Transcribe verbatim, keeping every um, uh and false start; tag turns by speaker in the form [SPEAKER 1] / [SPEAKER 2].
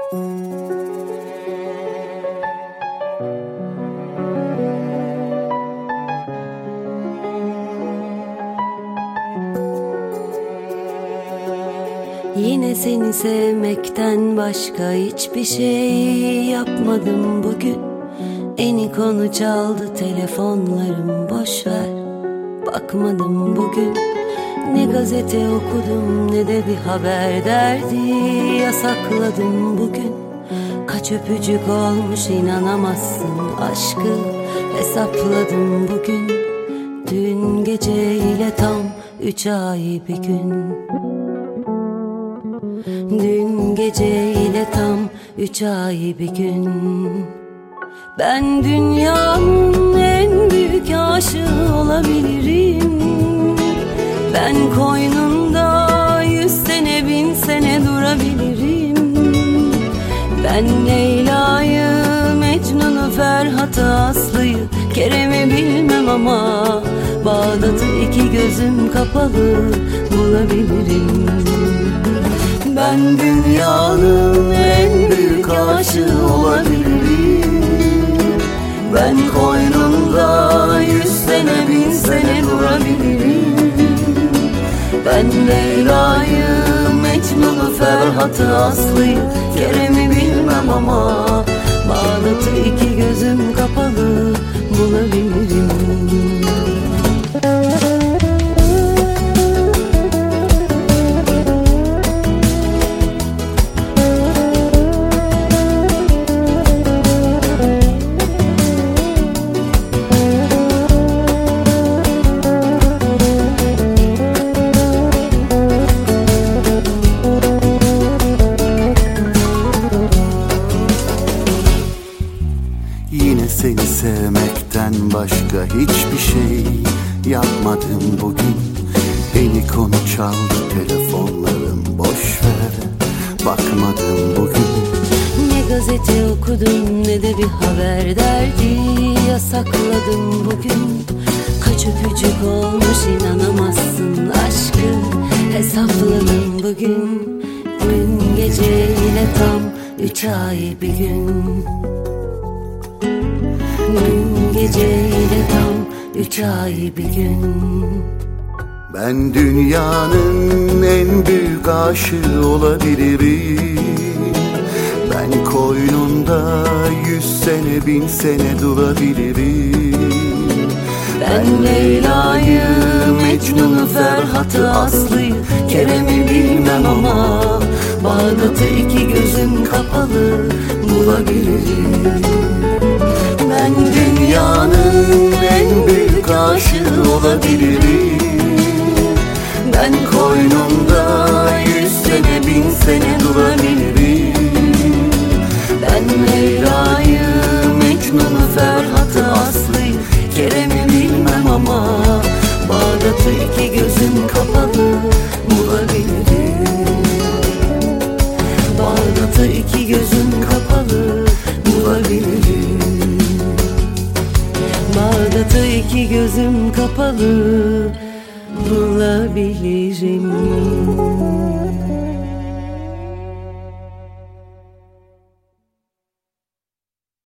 [SPEAKER 1] Yine seni sevmekten başka hiçbir şey yapmadım bugün. Eni konu çaldı telefonlarım, boşver, bakmadım bugün. Ne gazete okudum ne de bir haber derdi yasakladım bugün. Kaç öpücük olmuş inanamazsın, aşkı hesapladım bugün. Dün geceyle tam üç ay bir gün. Dün geceyle tam üç ay bir gün. Ben dünyanın en büyük aşığı olabilirim. Ben koynunda yüz sene bin sene durabilirim. Ben Leyla'yı, Mecnun'u, Ferhat'ı, Aslı'yı, Kerem'i bilmem ama Bağdat'ı iki gözüm kapalı bulabilirim. Ben dünyanın en büyük aşığı olabilirim. Ben koynunda yüz sene bin sene durabilirim. Ben Leyla'yı, Mecnun'u, Ferhat'ı, Aslı'yı, Kerem'i bilmem ama Bağdat'ı iki gözüm kapalı bulabilirim.
[SPEAKER 2] Yine seni sevmekten başka hiçbir şey yapmadım bugün. Beni konu çaldı telefonlarım, boşver, bakmadım bugün.
[SPEAKER 1] Ne gazete okudum ne de bir haber derdi yasakladım bugün. Kaç öpücük olmuş inanamazsın, aşkı hesapladım bugün. Dün geceyle tam üç ay bir gün. Dün geceyle tam üç ay bir gün.
[SPEAKER 2] Ben dünyanın en büyük aşığı olabilirim. Ben koynunda yüz sene bin sene durabilirim.
[SPEAKER 1] Ben Leyla'yı, Mecnun'u, Ferhat'ı, Aslı'yı, Kerem'i bilmem ama Bağdat'ı iki gözüm kapalı bulabilirim. Ben dünyanın en büyük aşığı olabilirim. Ben koynumda yüz sene bin sene durabilirim. Ben Leyla'yı, Mecnun'u, Ferhat'ı, Aslı'yı, Kerem'i bilmem ama Bağdat'ı iki gözüm kapalı bulabilirim. Bağdat'ı iki gözüm kapalı bulabilirim. Bağdat'ı iki gözüm kapalı bulabilirim.